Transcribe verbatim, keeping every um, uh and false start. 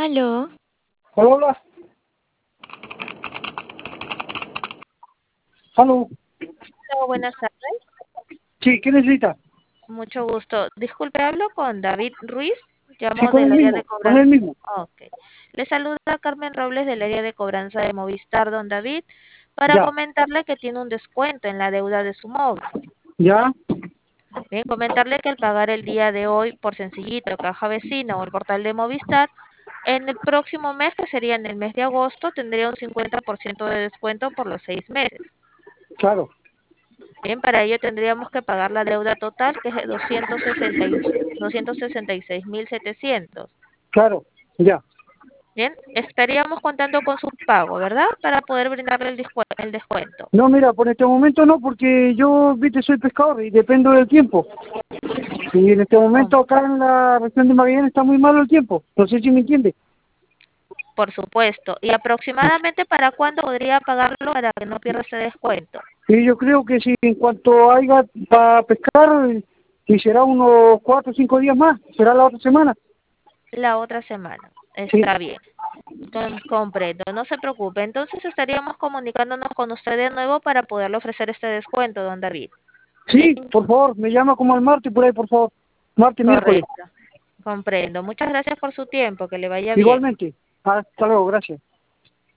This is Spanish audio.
Aló. Hola, hola. Aló. Hola, buenas tardes. Sí, ¿qué necesita? Mucho gusto. Disculpe, hablo con David Ruiz. Sí, Llamo con el del área mismo, de con el cobranza. mismo. Ok. Le saluda Carmen Robles del área de cobranza de Movistar, don David, para Ya, comentarle que tiene un descuento en la deuda de su móvil. ya, Bien, comentarle que al pagar el día de hoy por Sencillito, Caja Vecina o el portal de Movistar, en el próximo mes, que sería en el mes de agosto, tendría un cincuenta por ciento de descuento por los seis meses. claro, Bien, para ello tendríamos que pagar la deuda total, que es de doscientos sesenta y doscientos sesenta y seis mil setecientos. claro, ya. Bien, estaríamos contando con su pago, ¿verdad? Para poder brindarle el, descue- el descuento. No, mira, por este momento no, porque yo, viste, soy pescador y dependo del tiempo. Y en este Com- momento acá en la región de Magallanes está muy malo el tiempo. No sé si me entiende. por supuesto. ¿Y aproximadamente para cuándo podría pagarlo para que no pierda ese descuento? Y yo creo que si en cuanto haya para pescar, y será unos cuatro o cinco días más, será la otra semana. La otra semana. Sí, Está bien. Com- comprendo. No se preocupe. Entonces estaríamos comunicándonos con usted de nuevo para poderle ofrecer este descuento, don David. Bien, sí, por favor, me llama como el martes por ahí, por favor. Martes, miércoles. correcto. Comprendo. Muchas gracias por su tiempo. Que le vaya bien. Igualmente. Hasta luego, gracias.